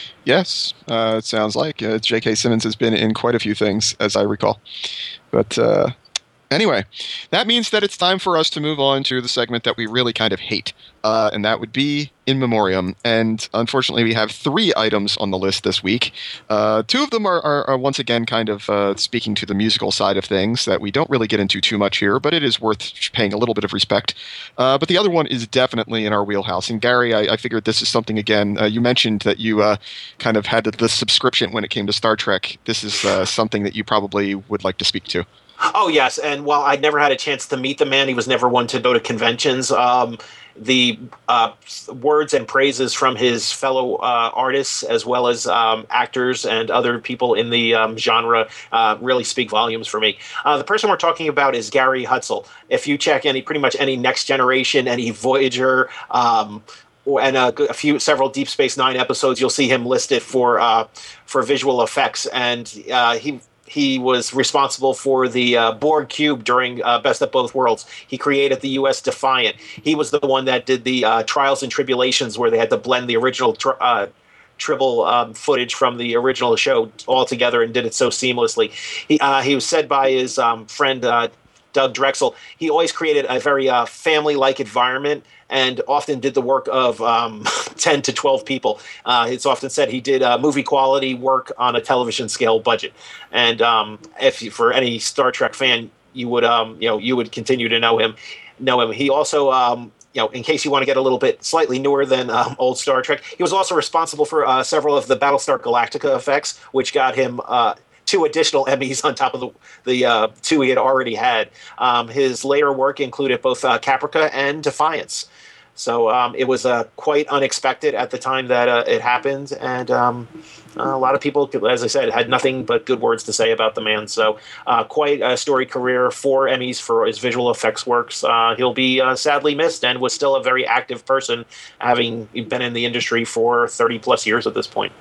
Yes, uh, it sounds like uh, J K. Simmons has been in quite a few things, as I recall. But uh, anyway, that means that it's time for us to move on to the segment that we really kind of hate, uh, and that would be In Memoriam. And unfortunately, we have three items on the list this week. Uh, two of them are, are, are once again kind of uh, speaking to the musical side of things that we don't really get into too much here, but it is worth paying a little bit of respect. Uh, but the other one is definitely in our wheelhouse. And Gary, I, I figured this is something, again, uh, you mentioned that you uh, kind of had the subscription when it came to Star Trek. This is uh, something that you probably would like to speak to. Oh, yes. And while I never had a chance to meet the man, he was never one to go to conventions. Um, the uh, words and praises from his fellow uh, artists, as well as um, actors and other people in the um, genre, uh, really speak volumes for me. Uh, the person we're talking about is Gary Hutzel. If you check any, pretty much any Next Generation, any Voyager, um, and a, a few, several Deep Space Nine episodes, you'll see him listed for uh, for visual effects, and uh, he. He was responsible for the uh, Borg cube during uh, Best of Both Worlds. He created the U S Defiant. He was the one that did the uh, Trials and Tribulations, where they had to blend the original tri- uh, Tribble um, footage from the original show all together and did it so seamlessly. He, uh, he was said by his um, friend uh, Doug Drexel, he always created a very uh, family-like environment and often did the work of um, ten to twelve people. Uh, it's often said he did uh, movie quality work on a television scale budget. And um, if you, for any Star Trek fan, you would um, you know you would continue to know him. Know him. He also um, you know, in case you want to get a little bit slightly newer than um, old Star Trek, he was also responsible for uh, several of the Battlestar Galactica effects, which got him Uh, two additional Emmys on top of the the uh, two he had already had. Um, his later work included both uh, Caprica and Defiance. So um, it was uh, quite unexpected at the time that uh, it happened, and um, a lot of people, as I said, had nothing but good words to say about the man. So uh, quite a storied career, four Emmys for his visual effects works. Uh, he'll be uh, sadly missed, and was still a very active person, having been in the industry for thirty plus years at this point.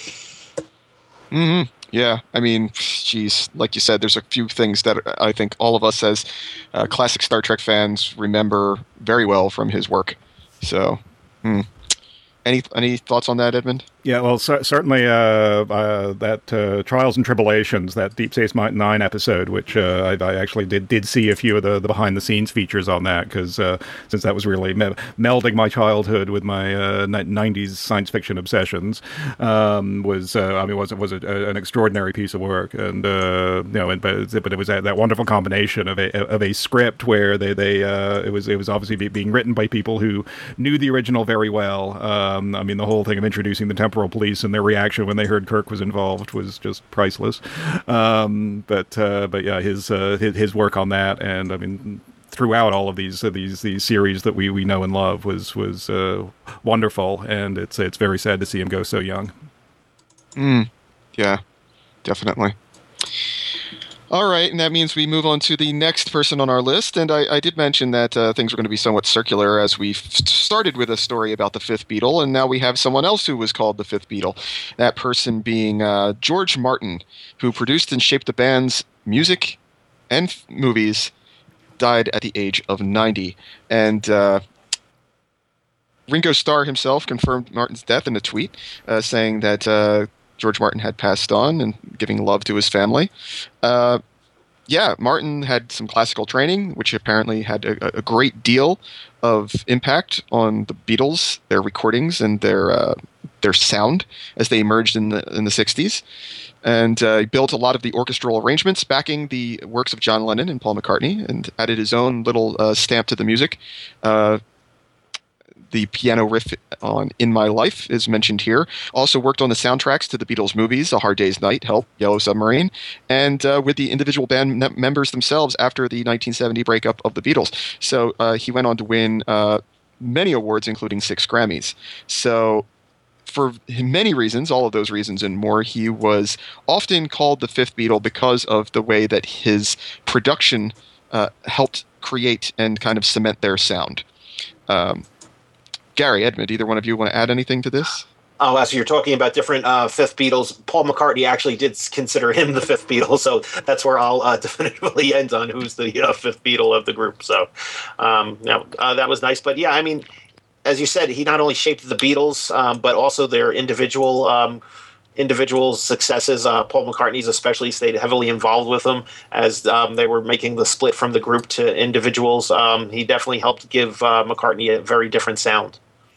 Mm-hmm. Yeah, I mean, geez, like you said, there's a few things that I think all of us as uh, classic Star Trek fans remember very well from his work. So, hmm. any any thoughts on that, Edmund? Yeah, well, cer- certainly uh, uh, that uh, Trials and Tribulations, that Deep Space Nine episode, which uh, I, I actually did did see a few of the, the behind-the-scenes features on that, because uh, since that was really me- melding my childhood with my uh, nineties science fiction obsessions, um, was uh, I mean was was a, a, an extraordinary piece of work, and uh, you know, and, but but it was that, that wonderful combination of a of a script where they they uh, it was it was obviously be, being written by people who knew the original very well. Um, I mean, the whole thing of introducing the temporal police and their reaction when they heard Kirk was involved was just priceless. Um, but uh, but yeah, his, uh, his his work on that, and I mean, throughout all of these uh, these these series that we, we know and love, was was uh, wonderful. And it's it's very sad to see him go so young. Mm, yeah, definitely. All right, and that means we move on to the next person on our list. And I, I did mention that uh, things were going to be somewhat circular, as we started with a story about the Fifth Beatle, and now we have someone else who was called the Fifth Beatle. That person being uh, George Martin, who produced and shaped the band's music and f- movies, died at the age of ninety. And uh, Ringo Starr himself confirmed Martin's death in a tweet, uh, saying that Uh, George Martin had passed on and giving love to his family. Uh, yeah, Martin had some classical training, which apparently had a, a great deal of impact on the Beatles, their recordings, and their uh, their sound as they emerged in the in the sixties. And uh, he built a lot of the orchestral arrangements backing the works of John Lennon and Paul McCartney, and added his own little uh, stamp to the music. Uh, the piano riff on In My Life is mentioned here. Also worked on the soundtracks to the Beatles movies, A Hard Day's Night, Help, Yellow Submarine, and uh, with the individual band ne- members themselves after the nineteen seventy breakup of the Beatles. So uh, he went on to win uh, many awards, including six Grammys. So for many reasons, all of those reasons and more, he was often called the fifth Beatle because of the way that his production uh, helped create and kind of cement their sound. Um, Gary, Edmund, either one of you want to add anything to this? Oh, as you're talking about different uh, fifth Beatles, Paul McCartney actually did consider him the fifth Beatle, so that's where I'll uh, definitively end on who's the uh, fifth Beatle of the group. So, um, no, uh, that was nice. But yeah, I mean, as you said, he not only shaped the Beatles, um, but also their individual um, individual successes. Uh, Paul McCartney's especially stayed heavily involved with them as um, they were making the split from the group to individuals. Um, he definitely helped give uh, McCartney a very different sound.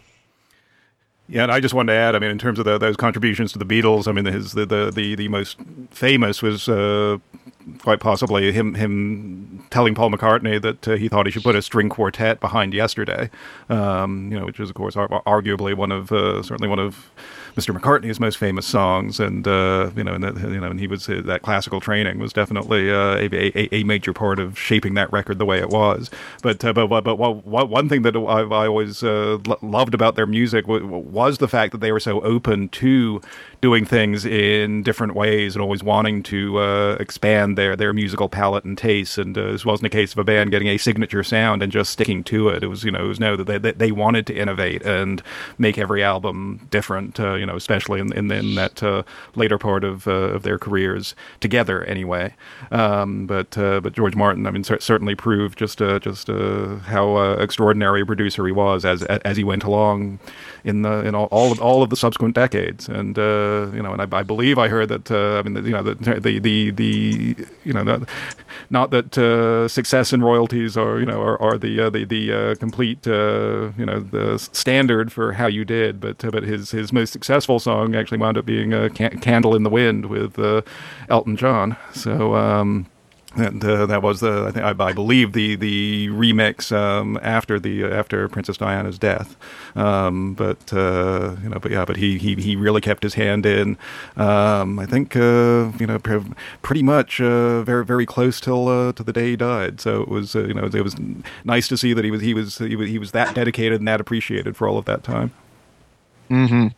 Yeah, and I just wanted to add, I mean, in terms of the, those contributions to the Beatles, I mean, his the the the, the most famous was uh, quite possibly him him telling Paul McCartney that uh, he thought he should put a string quartet behind Yesterday, um, you know, which is of course ar- arguably one of uh, certainly one of Mister McCartney's most famous songs, and uh, you know, and that, you know, and he was uh, that classical training was definitely uh, a, a a major part of shaping that record the way it was. But uh, but but, but one thing that I, I always uh, loved about their music was the fact that they were so open to doing things in different ways and always wanting to uh, expand their their musical palette and taste. And uh, this wasn't a case of a band getting a signature sound and just sticking to it. It was, you know, it was no that they, they wanted to innovate and make every album different. Uh, you know, especially in in, in that uh, later part of uh, of their careers together, anyway. Um, but uh, but George Martin, I mean, cer- certainly proved just uh, just uh, how uh, extraordinary a producer he was as as he went along in the in all all of, all of the subsequent decades. And uh, you know, and I, I believe I heard that uh, I mean, you know, the the the, the you know, not, not that uh, success and royalties are you know are, are the uh, the the uh, complete uh, you know the standard for how you did, but uh, but his his most successful song actually wound up being uh, Can- Candle in the Wind with uh, Elton John. So um, and uh, that was the I think I, I believe the the remix um, after the uh, after Princess Diana's death. Um, but uh, you know, but yeah, but he he he really kept his hand in. Um, I think uh, you know pr- pretty much uh, very very close till uh, to the day he died. So it was uh, you know it was nice to see that he was he was he was he was that dedicated and that appreciated for all of that time. Mm-hmm.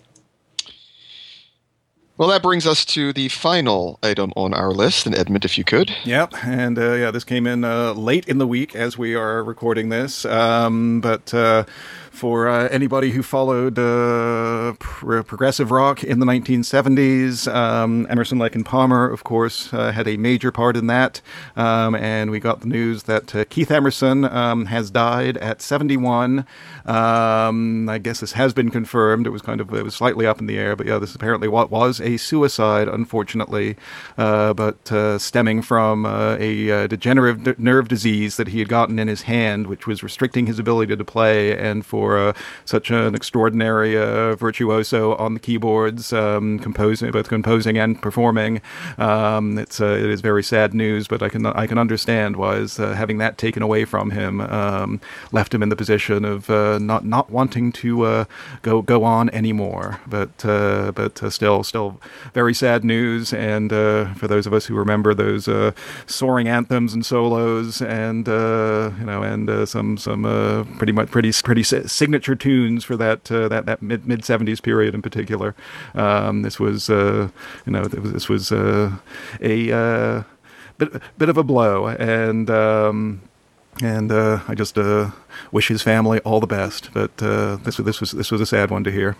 Well, that brings us to the final item on our list, and Edmund, if you could. Yep, and uh, yeah, this came in uh, late in the week as we are recording this, um, but uh, for uh, anybody who followed uh, pr- progressive rock in the nineteen seventies, um, Emerson, Lake and Palmer, of course, uh, had a major part in that, um, and we got the news that uh, Keith Emerson um, has died at seventy-one. Um, I guess this has been confirmed. It was kind of it was slightly up in the air, but yeah, this apparently what was a suicide, unfortunately, uh, but uh, stemming from uh, a uh, degenerative d- nerve disease that he had gotten in his hand, which was restricting his ability to play. And for uh, such an extraordinary uh, virtuoso on the keyboards, um, composing, both composing and performing, um, it's uh, it is very sad news. But I can I can understand why is, uh, having that taken away from him um, left him in the position of uh, not not wanting to uh, go go on anymore. But uh, but uh, still still. Very sad news, and uh, for those of us who remember those uh, soaring anthems and solos, and uh, you know, and uh, some some uh, pretty much pretty pretty signature tunes for that uh, that that mid mid seventies period in particular. Um, this was uh, you know this was uh, a uh, bit bit of a blow, and. Um, And uh, I just uh, wish his family all the best. But uh, this was this was this was a sad one to hear.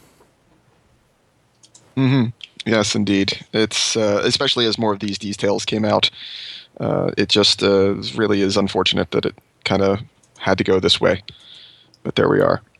Mm-hmm. Yes, indeed. It's uh, especially as more of these details came out. Uh, it just uh, really is unfortunate that it kind of had to go this way. But there we are.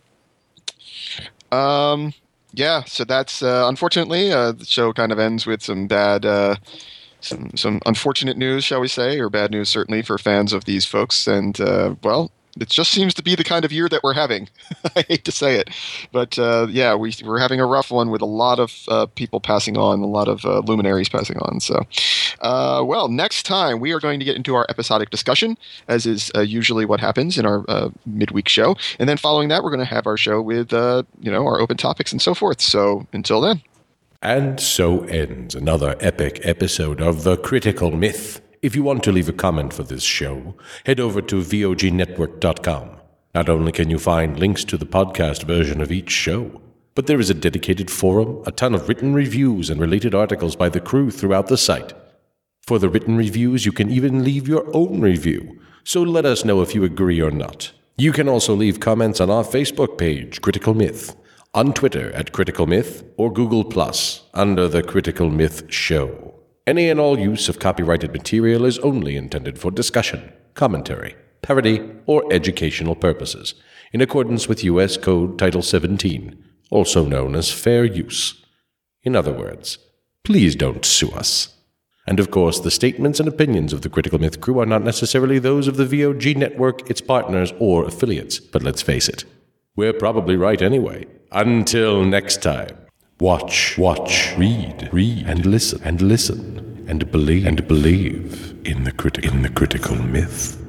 Um, yeah, so that's uh, unfortunately uh, the show kind of ends with some bad, uh, some some unfortunate news, shall we say, or bad news certainly for fans of these folks. And uh, well, It just seems to be the kind of year that we're having. I hate to say it, but uh, yeah, we, we're having a rough one with a lot of uh, people passing on, a lot of uh, luminaries passing on. So, uh, well, next time we are going to get into our episodic discussion, as is uh, usually what happens in our uh, midweek show, and then following that, we're going to have our show with uh, you know our open topics and so forth. So, until then. And so ends another epic episode of The Critical Myth. If you want to leave a comment for this show, head over to V O G network dot com. Not only can you find links to the podcast version of each show, but there is a dedicated forum, a ton of written reviews, and related articles by the crew throughout the site. For the written reviews, you can even leave your own review, so let us know if you agree or not. You can also leave comments on our Facebook page, Critical Myth, on Twitter at Critical Myth, or Google Plus under The Critical Myth Show. Any and all use of copyrighted material is only intended for discussion, commentary, parody, or educational purposes, in accordance with U S Code Title seventeen, also known as fair use. In other words, please don't sue us. And of course, the statements and opinions of the Critical Myth crew are not necessarily those of the V O G network, its partners, or affiliates, but let's face it, we're probably right anyway. Until next time. Watch, watch, read, read, and listen, and listen, and believe, and believe in the, criti- in the critical myth.